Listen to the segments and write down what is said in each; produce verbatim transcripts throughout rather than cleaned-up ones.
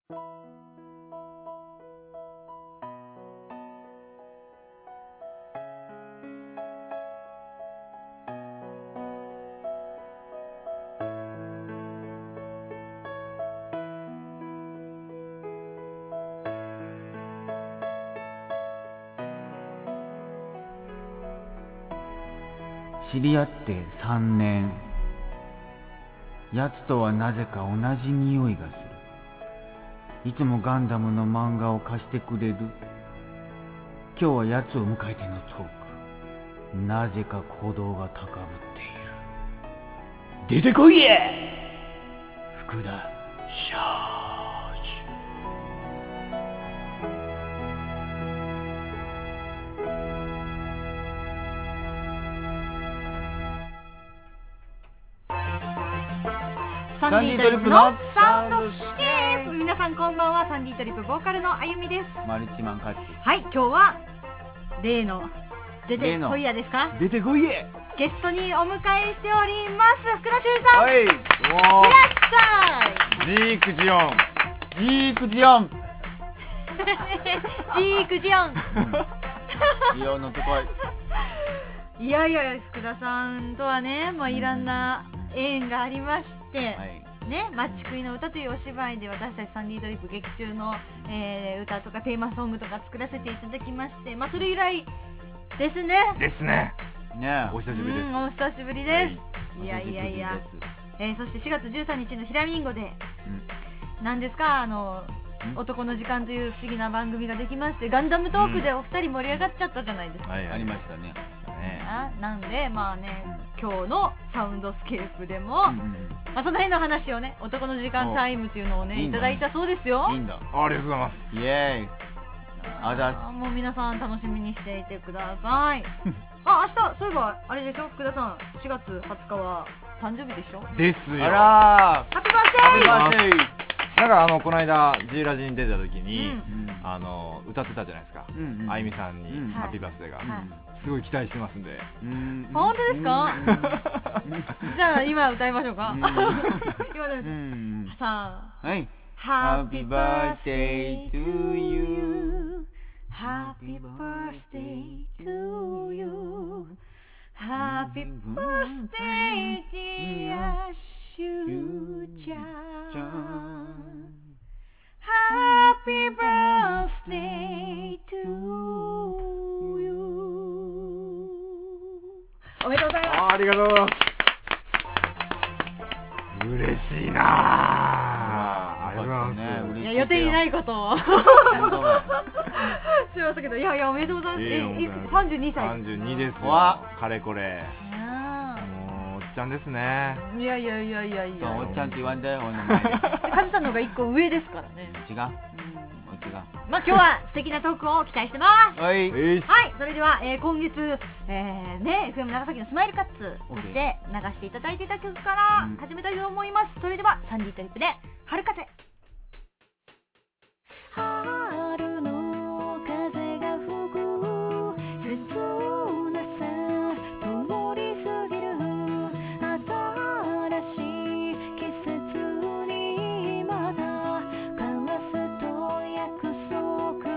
知り合ってさんねん。やつとはなぜか同じ匂いがする。いつもガンダムの漫画を貸してくれる。今日はやつを迎えてのトーク。なぜか鼓動が高ぶっている。出てこいや福田シャージ。 サンディートリップのサウンドスケープ。皆さんこんばんは。サンディートリップボーカルのあゆみです。 マルチマンカッチ。 はい、今日は例の出てこいやですか。 出てこいやゲストにお迎えしております福田修さん、 はい、いらっいらっしゃい。 ジークジオンジークジオンジークジオンジオンのとこいやいや福田さんとはね、まあ、いろんな縁がありまして、 はいね、マッチクイの歌というお芝居で私たちサンディートリップ劇中の、えー、歌とかテーマソングとか作らせていただきまして、まあ、それ以来ですね。 ですね。 ねお久しぶりです。 うん、お久しぶりです、 えい、やいやいや、 お久しぶりです。 えー、そしてしがつじゅうさんにちのひらみんごで、うん、なんですかあの男の時間という不思議な番組ができまして、ガンダムトークでお二人盛り上がっちゃったじゃないですか、 はいはい、 ありましたね。 ね。 あなんでまあね、今日のサウンドスケープでも、 うんうんまあ、その辺の話をね、男の時間タイムっていうのをねいいんだいただいたそうですよ。 いいんだ。 ありがとうございます。 イエーイ。あざっす。 あもう皆さん楽しみにしていてくださいあ、明日そういえばあれでしょ福田さん、しがつはつかは誕生日でしょ。 ですよ。 あらハッピーバースデー。 ー。バースデー。 なんかあのこの間 G ラジに出た時に、 うんあの歌ってたじゃないですか。 うんうんあゆみさんに、 うんハッピーバースデーが、 はいすごい期待してますんで。 うん本当ですか。じゃあ今歌いましょうか。今歌いましょうんう。さあ、 はい。 Happy birthday to you, Happy birthday to you, Happy birthday dear しゅうちゃん、 Happy birthday to you。 おめでとうございます。 あありがとうございます。嬉しいなあ。ありがとうございます。 いや予定にないことを本当だ。 しましたけど、いやいやおめでとうございます。 いやいやえ、いくつ？ 本当にさんじゅうにさい。 さんじゅうにですよ。 わかれこれ。もうおっちゃんですね。 いやいやいやいやいそう、おや。 っちゃんって言わんで、俺の前で。 カズさんの方が一個上ですからね。 違う。違う。 まあ今日は素敵なトークを期待してます。 はい。 えいし。 はい、それでは、えー、今月、えー、ね エフエム 長崎のスマイルカッツとして流していただいていた曲からうん始めたいと思います。それではサンディートリップで春風。春の風が吹く切なさ通り過ぎる新しい季節にまた交わすと約束。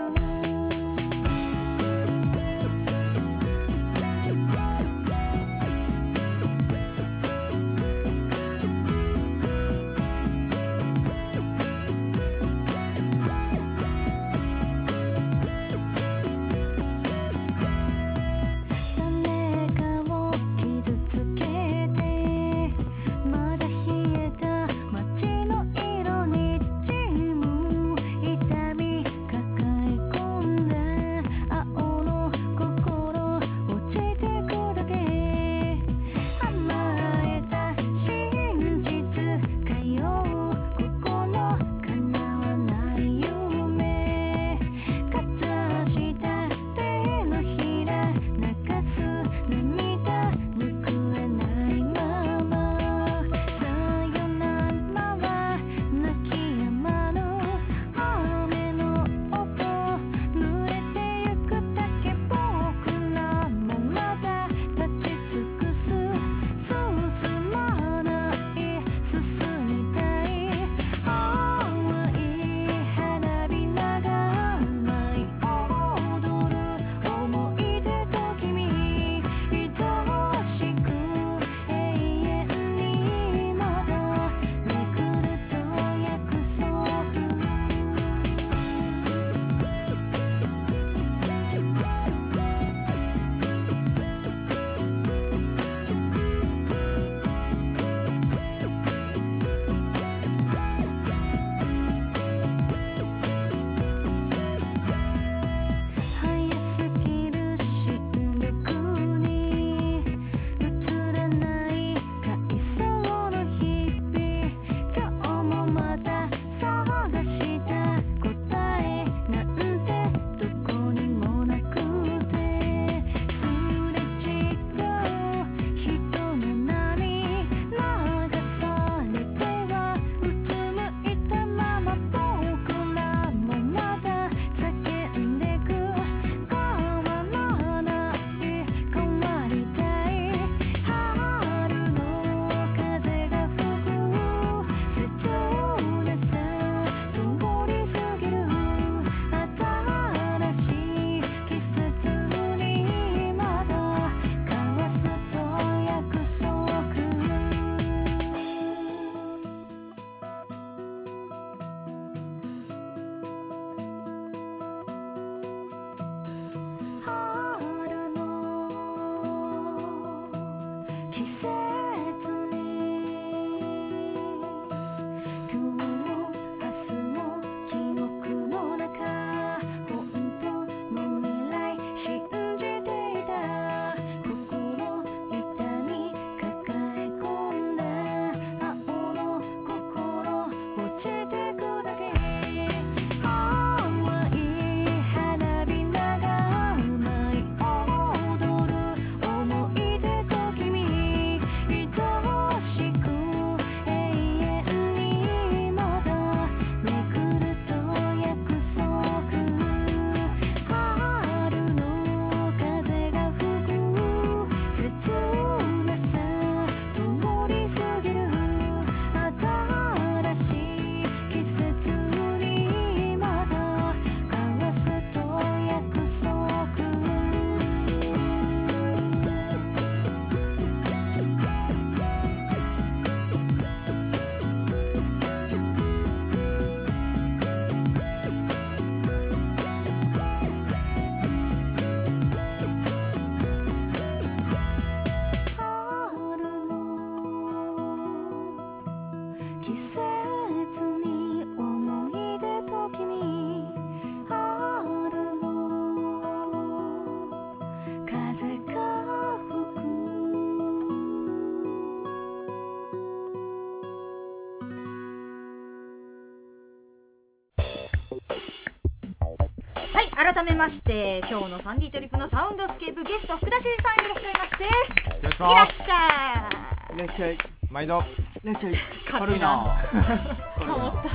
改めまして今日のサンディトリップのサウンドスケープゲスト福田修二さんいらっしゃいましていらっしゃいいらっしゃい。 毎度いらっしゃい。 軽い軽いな。 と思った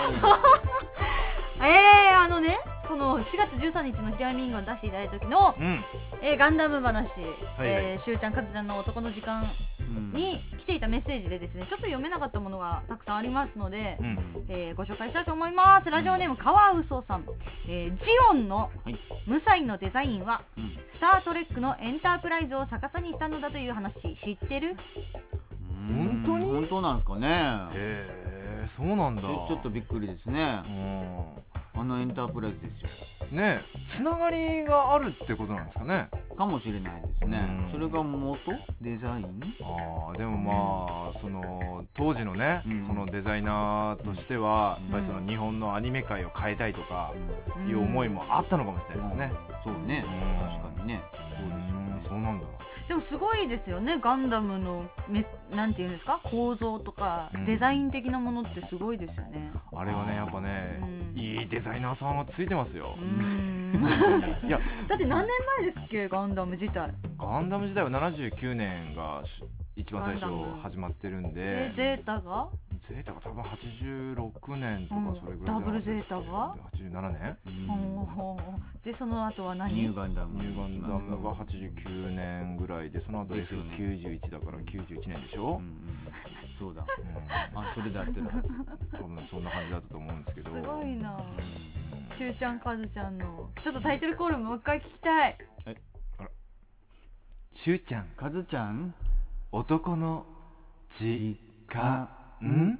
えー、あのねこのしがつじゅうさんにちのひらみんごを出していただいた時の、 うんえー、ガンダム話、 はいはいえー、しゅうちゃんかずちゃんの男の時間に来ていたメッセージでですねちょっと読めなかったものがたくさんありますので、 うんえーご紹介したいと思います。ラジオネームカワウソさん、えージオンのはい。 無彩のデザインは、 うんスタートレックのエンタープライズを逆さにしたのだという話知ってる？ 本当に本当なんですかね。 へえそうなんだ。 ちょちょっとびっくりですね。 うあのエンタープライズですよ。 んねつながりがあるってことなんですかね。 かもしれないですねうん。 それが元デザイン。 あーでもまあその当時のね、 うんそのデザイナーとしては、 うんやっぱりその日本のアニメ界を変えたいとかうんいう思いもあったのかもしれないですね。 そうね。 うん確かにね。そうでしょうねうんそうなんだ。 でもすごいですよねガンダムのめなんていうんですか構造とかうんデザイン的なものってすごいですよね。 あれはねやっぱね、 うんいいデザイナーさんはついてますよう。んいやだって何年前ですっけガンダム自体ガンダム時代はななじゅうきゅうねんがし一番最初ガンダム始まってるんでで、 ゼータがゼータが多分はちじゅうろくねんとかうんそれぐらいじゃなかったっけダブルゼータがはちじゅうななねんうんほうでその後は何ニューガンダム。 ニューガンダムがはちじゅうきゅうねんぐらいでその後 エフきゅうじゅういち だからきゅうじゅういちねんでしょ、 うんうんそうだ。 うあ、それで合ってるはず。 ん、多分そんな感じだったと思うんですけどすごいなうんしゅうちゃんかずちゃんのちょっとタイトルコールもう一回聞きたい。 しゅうちゃんカズちゃん。 男の時間うんん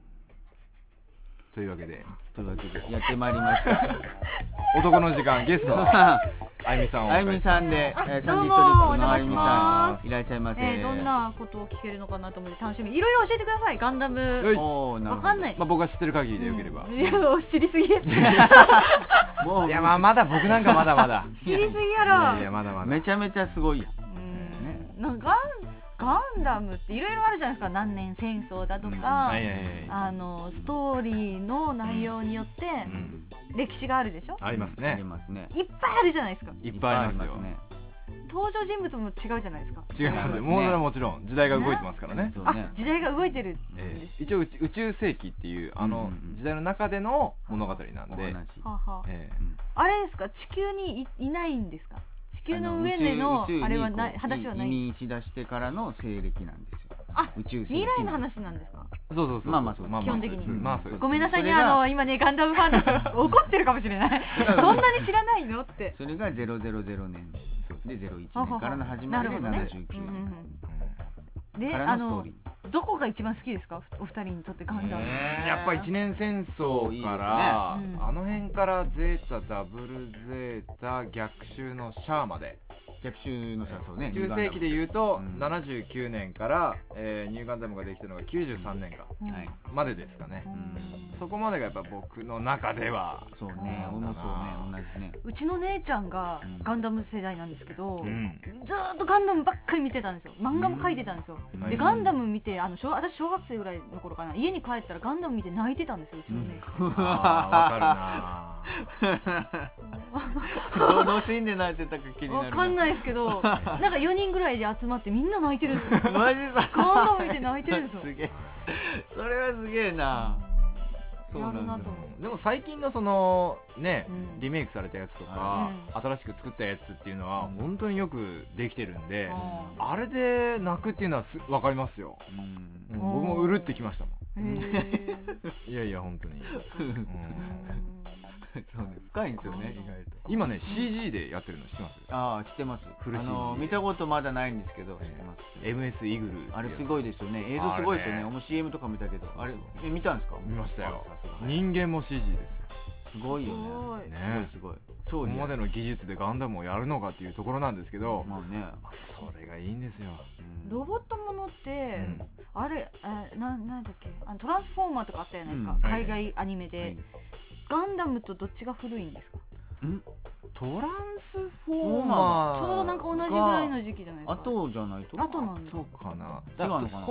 というわけでというわけでやってまいりました。 男の時間ゲストはあゆみさんをお迎えあゆみさんで、 あえーサンディどうもトリップのあゆみお邪魔しますさんいらっしゃいませ。 えー、どんなことを聞けるのかなと思って楽しみいろいろ教えてくださいガンダムよいおーなるほどわかんない、 まあ、僕が知ってる限りでよければ、 うんいや知りすぎもういやまあまだ僕なんかまだまだ知りすぎやいろやいやまだまだめちゃめちゃすごいやん。 うんなんかガンガンダムっていろいろあるじゃないですか何年戦争だとか、 はいはいはいあのストーリーの内容によってうん歴史があるでしょ、 ありますありねますね。 いっぱいあるじゃないですかいっぱいありますよね。 登場人物も違うじゃないですか違いますねもうそれはもちろん時代が動いてますからねそうね。 あ時代が動いてるんえです、 え一応宇宙宇宙世紀っていうあのうんうんうん時代の中での物語なんで、 お話。 はあはあえあれですか地球に い, いないんですか地球の上での宇宙宇宙にあれはないこう話はない移民しだしてからの西暦なんですよ。 あ宇宙世紀未来の話なんですかえそうそうそうまあまあそうです基本的にまあそうですごめんなさいねそれがあの今ねガンダムファンの人怒ってるかもしれないそんなに知らないのってそれがゼロゼロゼロねんでゼロいちねんからの始まりでなるほどねななじゅうきゅうねんうんうんうんでからあののストーリー。 どこが一番好きですかお二人にとってガンダム、 ねやっぱ一年戦争いいから、 ですねうんあの辺からゼータダブルゼータ逆襲のシャアまで逆襲のさそうね。 中世紀でいうと、 うんななじゅうきゅうねんから、えーニューガンダムができたのがきゅうじゅうさんねんかうんはい。 までですかね、 うんそこまでがやっぱ僕の中ではそうね。俺もそうね。同じね。 うちの姉ちゃんがうんガンダム世代なんですけど、 うんずーっとガンダムばっかり見てたんですよ漫画も描いてたんですよ、 うんでガンダム見てあの小私小学生ぐらいの頃かな家に帰ったらガンダム見て泣いてたんですようちの姉ちゃん、 あーわかるなどのシーンで泣いてたか気になる。 わかんい。 ないですけどなんかよにんぐらいで集まってみんな泣いてるんですよマジさ。 ガンダム見て泣いてるんですよすげえ。それはすげえな。そうなんだやるなと思うでも最近のそのね、 うんリメイクされたやつとか、 は新しく作ったやつっていうのは本当によくできてるんで、 ああれで泣くっていうのはす分かりますよ、 うんうん僕もうるってきましたもーへーんいやいや本当に、うんそうね。深いんですよね。意外と。 今ね シージー でやってるの知ってますああ知ってます。 フルあシージーの見たことまだないんですけど知ってます。 エムエス イグルっていうあれすごいですよね。映像すごいですよね。 あれね俺も シーエム とか見たけど、あれえ見たんですか？ 見ましたよあさすが人間も シージー ですよすごいよね。 すごいねすごいすごい。超ここまでの技術でガンダムをやるのかっていうところなんですけど、 まあね。 それがいいんですよ、 うんロボットものって、 うんあれあななんだっけあのトランスフォーマーとかあったじゃないですか、 うん海外アニメで、 はいガンダムとどっちが古いんですかんトランスフォーマーちょうどなんか同じぐらいの時期じゃないですか後じゃないと。 後なんだそうかな違うのかな本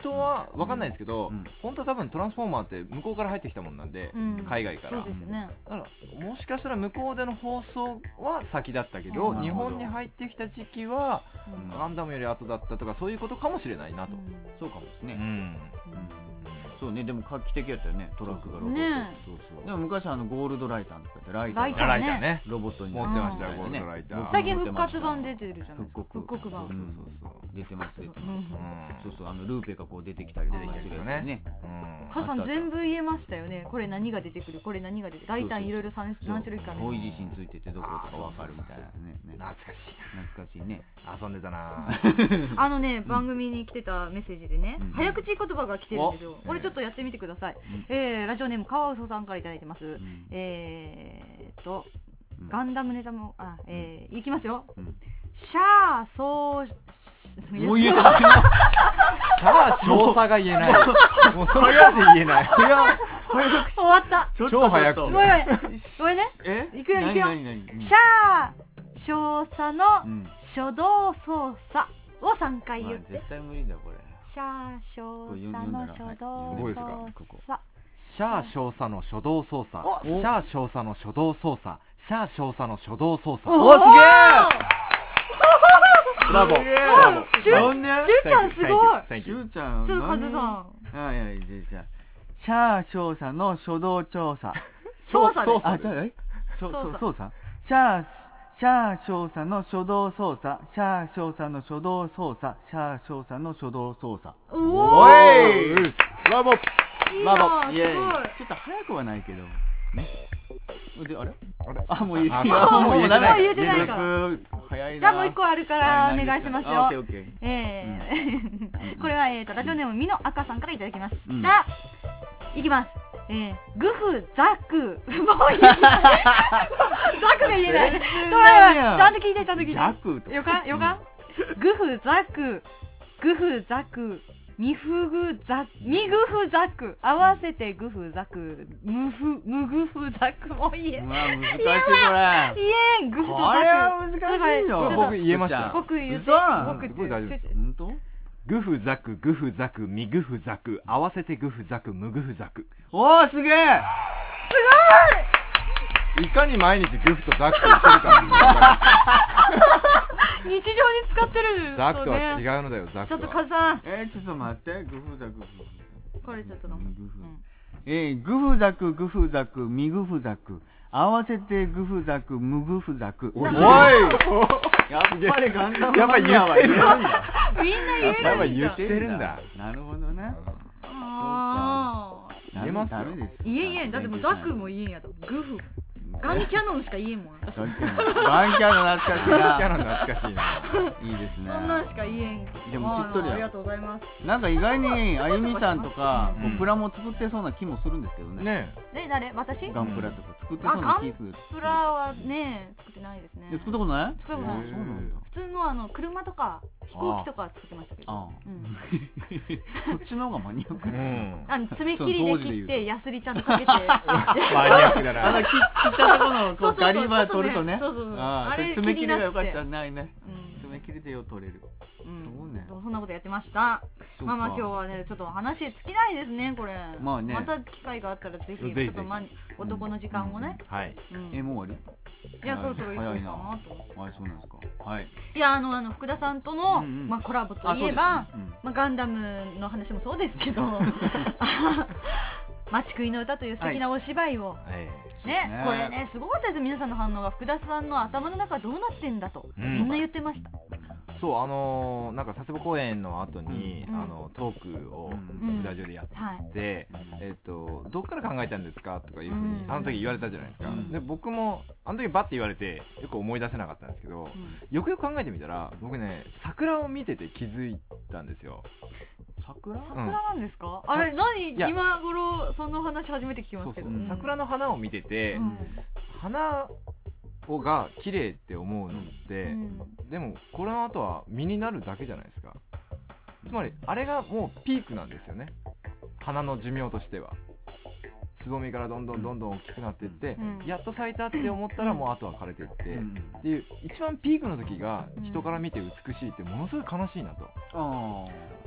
当は分かんないですけど、 うん本当は多分トランスフォーマーって向こうから入ってきたもんなんで、 うん海外からそうですね。 だからもしかしたら向こうでの放送は先だったけど、 うん日本に入ってきた時期はうんガンダムより後だったとかそういうことかもしれないなと、 そうかもですね、 うんうんそうね、でも画期的やったよね、トラックがロボット、 ねそうそうでも昔あのゴールドライターとかってライターがライターライターねロボットに持ってましたよ、 うんゴールドライター、 僕最近復活版出てるじゃないですか。 復刻復刻版。 そうそうそう出てます出てうんます、そうそうあのルーペがこう出てきたりとかするやつ出てきますよねうん母さん全部言えましたよね。これ何が出てくる、これ何が出てくる。ライターいろいろ何種類かある。 方位地震ついててどことかわかるみたいなねね懐かしい懐かしいねな、遊んでたなあのね、番組に来てたメッセージでね、 うん早口言葉が来てるんですよ。 おこれちょっとやってみてください。 んえーラジオネーム川嘘さんからいただいてます。 んえーっと、 うんガンダムネタも、あ、えーいきますよ。 うんシャー、そう、しもう言えたシャー少佐が言えないもうそれまで言えない早早口終わった。 ちょっと超早口ちょっとごめんごめん。ごめんね。 えいくよいくよ何何何シャー、少佐のうん初動操作をさんかいまあ言って。 絶対無理だこれシャー、少佐の初動これ読んだらはい操作。 シャー少佐の初動操作おシャー少佐の初動操作シャー少佐の初動操作おすげブラボーすげえブラボーシュなんでシュウちゃんすごい。 Thank し you ゅうちゃんちょっとカズさん。 はいはいじゃあシャー少佐の初動調査操作です。 あじゃあえそう操作そう操作シャーシャー少佐の初動操作シャー少佐の初動操作シャー少佐の初動操作おおーいブラボーいいブラボなイエーイすごい。 ちょっと早くはないけどねであれあれあもう言えあいやもう言えてないダメもう言えてないから連続早いなじゃあもう一個あるからお願いしますよあオッケーオッケーえーこれは、えー、とラジオネームみの赤さんからいただきましうんた、いきます、えー、グフザクもう言えないザクが言えない全然ちょないやんちゃんと聞いてちゃんと聞いてザクとかよかよかグフザクグフザクミフグザミグフザク合わせてグフザクムフムグフザクもう言えうわ難しいこれ言えんグフとザクこれは難しいよちょっと僕言えました僕言って嘘僕すごい大丈夫です本当グフザクグフザクミグフザク合わせてグフザクムグフザクおーすげえいかに毎日グフとザクと言ってるか日常に使ってるザクとは違ううのだよザクちょっととはカズさんえー、ちょっと待ってグフザグフこれちょっと飲む、 グフうんえー、グフザクグフザクミグフザク合わせてグフザクムグフザクおいやっぱりガンダムやっぱ言ってるんだみんな言えるやっぱんだ言ってるんだなるほどねあー言えますよダメです言えん言えんだってもうザクも言えんやとグフガンキャノンしか言えんもんガンキャノンガンキャノン懐かしいキャなノン懐かしいないいですねそんなんしか言えんでも知っとるやんあーありがとうございますなんか意外にあゆみさんとかうんこうプラも作ってそうな気もするんですけどねねえ誰私ガンプラとか作ってそうな気するプラはね作ってないですねえ作ったことない作ったことないあそうなんだ普通のあの車とか飛行機とかは作ってましたけどあうんそっちの方がマニアックうですねんあの爪切りで切ってヤスリちゃんとかけてマニアックだなあの切切ったところのこそうそうそううガリバー取るとねそうそうそうあああれ爪切りがよかっ気になってたないねうん爪切りでよ取れるうんそうねそんなことやってましたそうかまあまあ今日はねちょっと話尽きないですねこれまあねまた機会があったらぜひぜひぜひちょっとま男の時間をねはいうんえもう終わいやそろそろ行こうかな早いなと思ってりあそうなんですかはいいやあのあの福田さんとの、 うんうんまあ、コラボとあそうですねいえば、 うんまあ、ガンダムの話もそうですけど待ち食いの歌という素敵なお芝居を、 えねねこれねすごかったです皆さんの反応が福田さんの頭の中どうなってんだと、 うんみんな言ってました、 えそうあのーなんか佐世保公演の後にうんあのトークをうんスタジオでやってはいで、えっとどっから考えたんですかとかいうふうにうんあの時言われたじゃないですか、 うんで僕もあの時バッて言われてよく思い出せなかったんですけど、よくよく考えてみたら僕ね桜を見てて気づいたんですよ。 桜桜なんですか、あれ何いや今頃その話初めて聞きますけどそうそううん桜の花を見てて、 うん花をが綺麗って思うのって、 うんでもこの後は実になるだけじゃないですか。つまりあれがもうピークなんですよね、花の寿命としては。つぼみからどんどんどんどん大きくなっていって、 うんやっと咲いたって思ったらもうあとは枯れていって、 うんっていう一番ピークの時が人から見て美しいってものすごい悲しいなと。 あ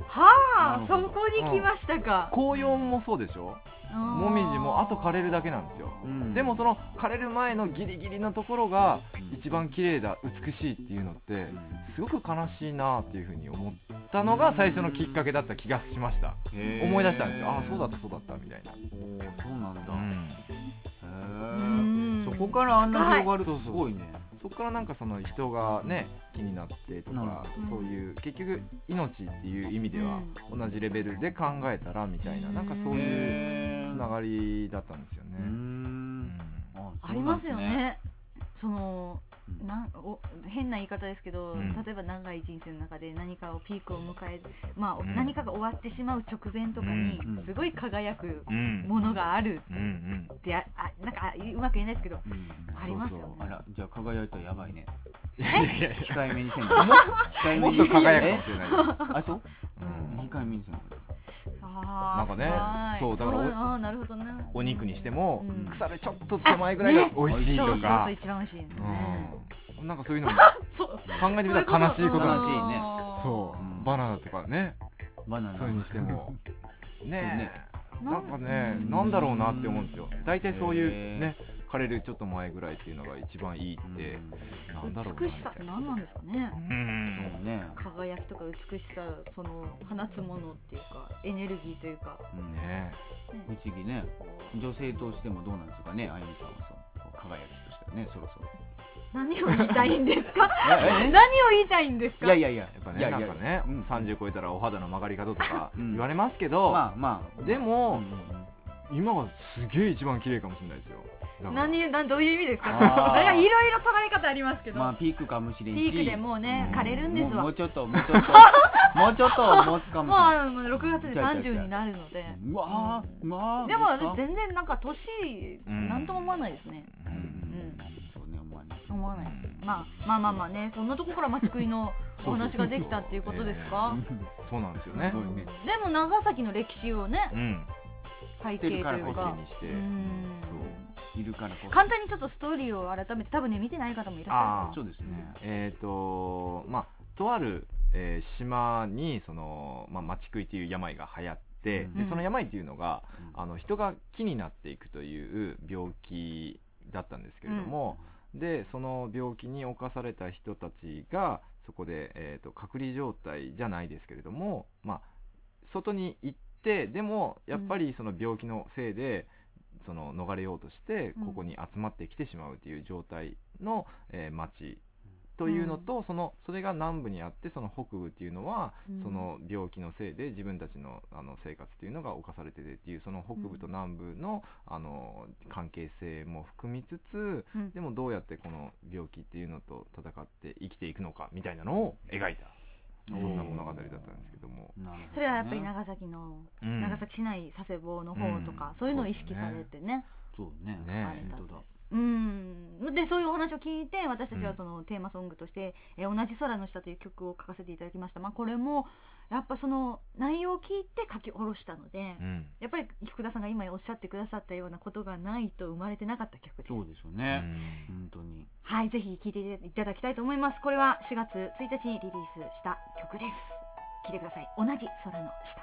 はあ、 なるほどそこに来ましたか。 紅葉もそうでしょ。もみじもあと枯れるだけなんですよ、 うん、 でもその枯れる前のギリギリのところが一番綺麗だ美しいっていうのってすごく悲しいなっていうふうに思ったのが最初のきっかけだった気がしました。思い出したんですよ。ああそうだったそうだったみたいな。 おーそうなんだ、 うんへえ、そこからあんな広がるとすごいね。 そこからなんかその人がね気になってとか、そういう結局命っていう意味では同じレベルで考えたらみたいな、なんかそういうつながりだったんですよね。 うーん、 ありますよね。そのなんお変な言い方ですけど、 うん例えば長い人生の中で何かをピークを迎え、まあうん何かが終わってしまう直前とかにうんすごい輝くうんものがあるうんうんってああなんかうまく言えないですけど、 うん、 ありますよねそうそう、あら、じゃあ輝いたらやばいね。 いやいやいや控えめにせんの。控えめにもっと輝くかもしれないです、 あ、そう、 うん控えめにせんの。 あなんかねはいそうだからおあーなるほどね。 お肉にしても、 うん腐るちょっと手前ぐらいが美味しいとそうそうかそう、一番美味しいね。 うん、なんかそういうのもそう考えてみたら悲しいことなんですよ。 悲しいねそう、 うんバナナとかね、 バナナ。 それにしてもねななんかね、 うんなんだろうなって思うんですよ。大体そういうへーね枯れるちょっと前ぐらいっていうのが一番いいって、なんだろうな美しさって何なんですかね。 うんそうね。 輝きとか美しさ、その放つものっていうかエネルギーというか、 うんね不思議ね。女性としてもどうなんですかね、あゆみさんはそう、こう輝きとしてはね、そろそろ。 何を言いたいんですか。 ええ何を言いたいんですか。 いやいやいや、 やっぱねいやいやなんかね、 うんさんじゅう超えたらお肌の曲がり方とかうん言われますけど、 まあまあ、 でも、 うんうんうん今がすげえ一番綺麗かもしれないですよ。だから何なんどういう意味ですか。 あーいやいろいろ捉え方ありますけど、 まあピークかもしれんし、 ピークでもうねうん枯れるんですわ。もうもうもうちょっともうちょっともうちょっと持つかもしれない。 あのろくがつでさんじゅうになるので、 うわー、まあでもどうすか私全然なんか年うんなんとも思わないですね。 ううんんそうね、思わない。 思わないです。まあまあまあまあね、そんなとこから町食いのお話ができたっていうことですか。 そうなんですよねす。ごいね。 でも長崎の歴史をねうん、 背景という背か景、にして、 うんいるからこそ。 簡単にちょっとストーリーを改めて、多分ね見てない方もいらっしゃあそうですね。 えっ、とまあとある、えー島にそのまあ町食いという病が流行って、 うんでその病っていうのが、 うんあの人が木になっていくという病気だったんですけれども、でその病気に侵された人たちがそこで、えー、と隔離状態じゃないですけれども、まあ、外に行ってでもやっぱりその病気のせいで、その逃れようとしてうんここに集まってきてしまうという状態の、えー町というのと、そのそれが南部にあって、その北部っていうのは、 うんその病気のせいで自分たちのあの生活っていうのが侵されててっていう、その北部と南部のあの関係性も含みつつ、 うんでもどうやってこの病気っていうのと戦って生きていくのかみたいなのを描いた、そんな物語だったんですけども、 なるほどねそれはやっぱり長崎の、 うん長崎市内佐世保の方とか、 うんそういうのを意識されてね、 そうね。 ね本当だ。 うんでそういうお話を聞いて、私たちはそのテーマソングとして「えー同じ空の下」という曲を書かせていただきました。まあ、これもやっぱその内容を聞いて書き下ろしたので、 うんやっぱり福田さんが今おっしゃってくださったようなことがないと生まれてなかった曲です。 そうですようね。 ん本当に。 はい、ぜひ聴いていただきたいと思います。これはしがつついたちにリリースした曲です。聴いてください。同じ空の下。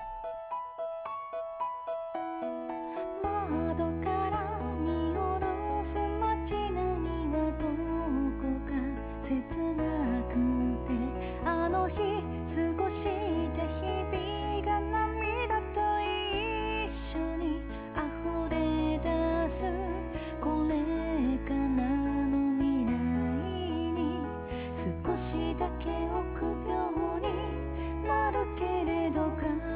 窓から見下ろす街並みがどこか切なくて、あの日過ごした日々が涙と一緒に溢れ出す、これからの未来に少しだけ臆病になるけれど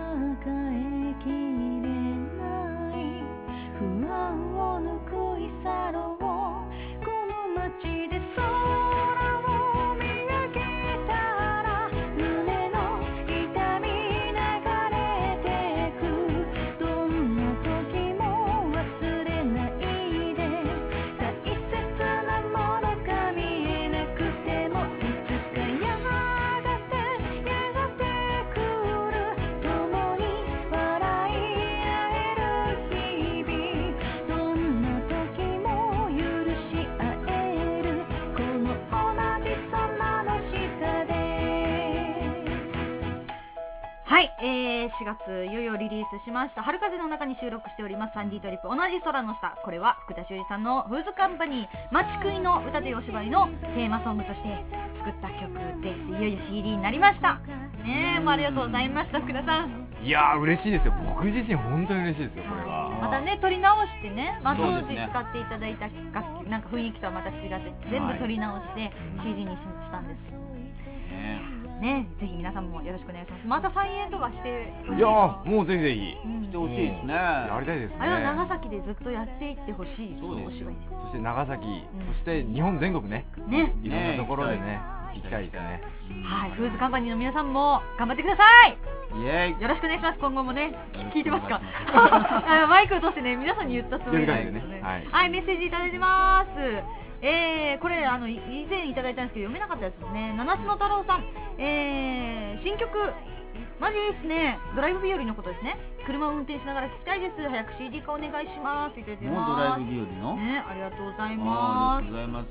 しがついよいよリリースしました春風の中に収録しておりますサンディートリップ同じ空の下、これは福田修二さんのフーズカンパニー町食いの歌というお芝居のテーマソングとして作った曲です。いよいよ シーディー になりましたねえ、もうありがとうございました。福田さん、 いやー嬉しいですよ。僕自身本当に嬉しいですよこれは。 またね撮り直してね、まあ、当時そうですね使っていただいた楽器なんか雰囲気とはまた違って全部撮り直して シーディー にししたんですねね。ぜひ皆さんもよろしくお願いします。また再演とかしてほしい。 いやーもうぜひぜひうんしてほしいですね。 やりたいですね。 あれは長崎でずっとやっていってほしいそうですよお芝居です。 そして長崎、 んそして日本全国ね、 ね、 いろんなところでねね行きたいですね。 はい、フーズカンパニーの皆さんも頑張ってください。 イエイ。 よろしくお願いします。今後もね、聞いてますかよろしくお願いしあマイクを通してね、皆さんに言ったつもりなんですよね。 呼びかけてねはいはい、メッセージいただいてます。えー、これあのい以前いただいたんですけど読めなかったやつですね。七種の太郎さん、えー、新曲マジいいっすね。ドライブ日和のことですね。車を運転しながら聞きたいです。早く シーディー 化お願いします。いただいてもうドラます。 イブ日和の。 ね、ありがとうございあますーありがとうございます。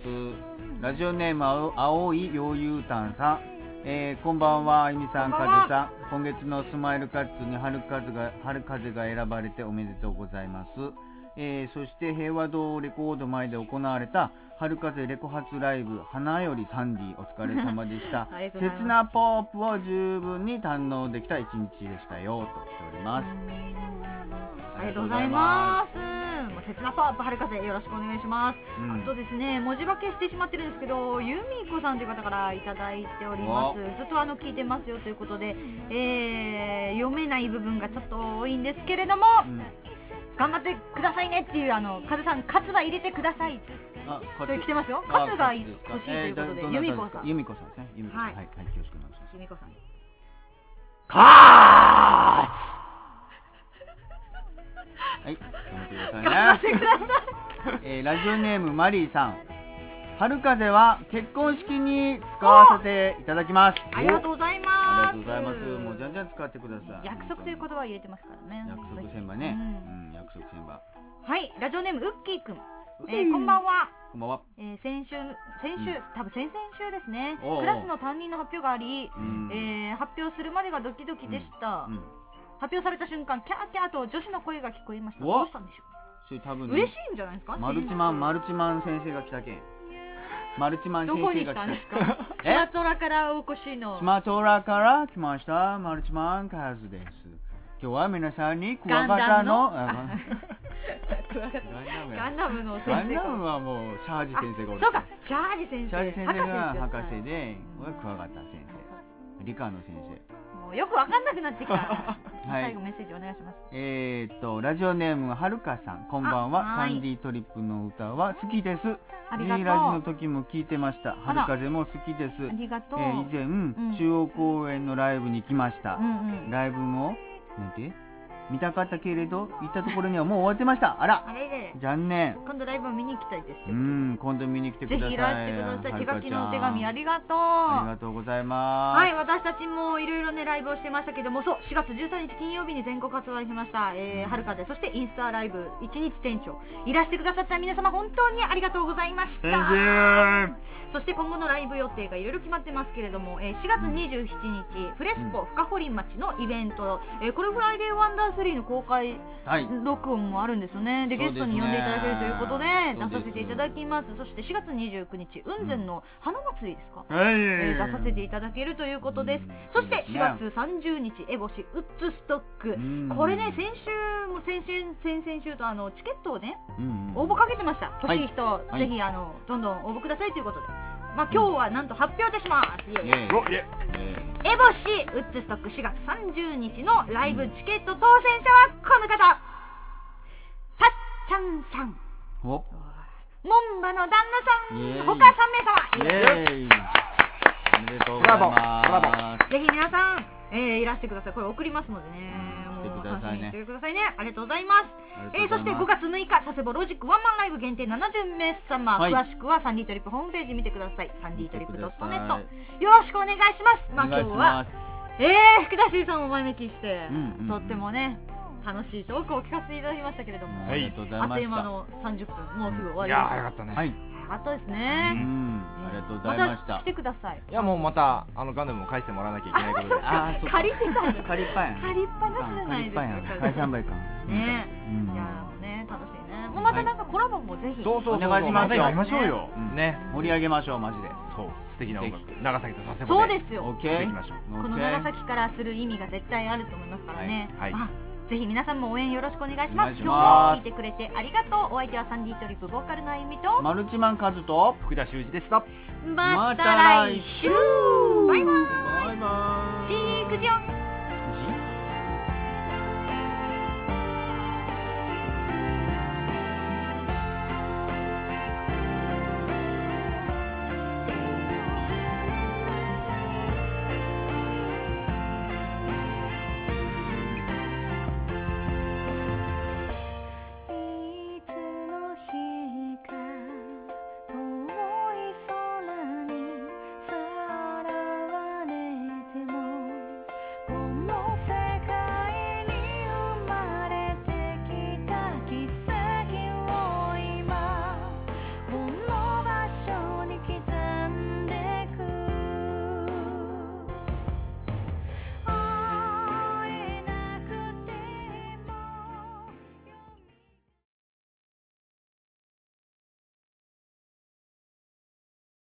ラジオネーム青青いようゆうたんさん、えー、こんばんは、あゆみさん、 こんばんはかずさん、今月のスマイルカッツに春風が春風が選ばれておめでとうございます。えー、そして平和堂レコード前で行われた春風レコ発ライブ花よりサンディお疲れ様でしたありがとうございます切なポップを十分に堪能できた一日でしたよと来ております。 ありがとうございます。もう切なポップ春風よろしくお願いします。 うんあとですね、文字化けしてしまってるんですけど、由美子さんという方からいただいております。ずっとあの聞いてますよということで、えー、読めない部分がちょっと多いんですけれども、 うん頑張ってくださいねっていうあの風さん、カツは入れてくださいあこっと来てますよ。 あカツがこっちですか欲しいということで、 えーど由美子さん、 由美子さんですね。由美子さん、 はいはい、はい、恐縮なんです。 由美子さん、 カはい、頑張ってくださいね。 頑張ってください。 えーラジオネームマリーさん、春風は結婚式に使わせていただきます。 ありがとうございます。 ありがとうございます。もうじゃんじゃん使ってください。 約束という言葉を入れてますからね。 約束千葉ね、 ううんん、約束千葉。 はい、ラジオネームウッキーくん、えーこんばんは。 こんばんは。 えー先週先週、 うん多分先々週ですね。 おうおうクラスの担任の発表があり、 うんえー発表するまでがドキドキでした。 うん、 発表された瞬間、キャーキャーと女子の声が聞こえました。 おどうしたんでしょそれ多分う。嬉しいんじゃないですか。 マルチマンマルルチマン先生が来たけん。マルチマン先どこに生が来来たんですか。 た。 スマトラからお越しのスマトラから来ましたマルチマンカズです。今日は皆さんにクワガタのガンダムのあまクワガタガンダムやガンダムのガ先生ンダムか。 はもうシャージ先生がおる。 そうか、シャージ先生、 シャージ先生が博士博ですよ士で、これはクワガタ先生、理科の先生。 もうよくわかんなくなってきた。 はい最後メッセージお願いします。 えーっとラジオネームはるかさん、こんばんは。 あはいサンディートリップの歌は好きです。 ありがとう D ラジの時も聞いてました。 あら春風も好きです。 ありがとう。 えー以前、 ん中央公園のライブに来ました。 うんうん。 ライブもなんて見たかったけれど行ったところにはもう終わってました。あらあれで残念。 今度ライブを見に行きたいです。 うーん、今度見に来てください。 ぜひいらしてください。手書きのお手紙ありりがとう。 ありがとうございます。 はい、私たちもいろいろねライブをしてましたけども、そうしがつじゅうさんにち金曜日に全国発売しました、えー、春風、そしてインスタライブいちにち店長いらしてくださった皆様本当にありがとうございました。 Thank you。 そして今後のライブ予定がいろいろ決まってますけれども、えー、しがつにじゅうしちにちフレスコ深堀町のイベント、えー、これフライデーワンダースリーの公開はい。 録音もあるんですよね。でそうですねゲストに呼んでいただけるということでそうです出させていただきます。そしてしがつにじゅうくにち雲仙の花祭りですか、 はい。 えー出させていただけるということです。そしてしそうですねがつさんじゅうにちエボシウッズストック、 うんこれね先週も先週先々週とあのチケットをねうん応募かけてました。欲しい人、 はいぜひあのどんどん応募くださいということで、まあ今日はなんと発表いたします。イエイイエイおいええエボシウッズストックしがつさんじゅうにちのライブチケット当選者はこの方、たっちゃんさん、 ーおモンバの旦那イエーイさん、他さんめいさま、 イエーイおめでとうございブラボーブラボます。 ぜひ皆さん、えーいらしてください。これ送りますのでね、もう来てくださいね楽しみにしてくださいね。ありがとうございます。 ありがとうございますえーそしてごがつむいか佐世保ロジックワンマンライブ限定ななじゅうめいさま、 はい詳しくはサンディートリップホームページ見てください。サンディートリップドットネット見てくだよろしくお願いします。まあお願いし今日はます。 えー、福田修さんをお招きして、 うんうんうんとってもね楽しいトークを聞かせていただきましたけれども、 はいありがとうございあっました。 という間のさんじゅっぷん、もうすぐ終わいやーりました。 早かったね。 はい。 かったですうね。 ん、ありがとうございました。 た来てください。 いやもうまたあのガンダムも返してもらわなきゃいけないことであー、そうか借りてたんだ。 借りっぱやん。 借りっぱなしじゃないですか。 借りっぱやん。返さんばいかん。 ねうんいやもうね楽しいね。もうまたなんかコラボもぜひ。 そうそうそうお願いしますよやりましょうよ、 うんね盛り上げましょう、マジで。 そう素敵な音楽長崎と佐世保そうですよ。 オッケー。 していきましょう。 この長崎からする意味が絶対あると思いますからね。 はいはいあぜひ皆さんも応援よろしくお願いします。 お願いし今ます日も聞いてくれてありがとう。お相手はサンディートリップボーカルのあゆみと。 マルチマンカズと、 福田修二でした。 また来週。バイバイ。 バイバイ。 チークジョン。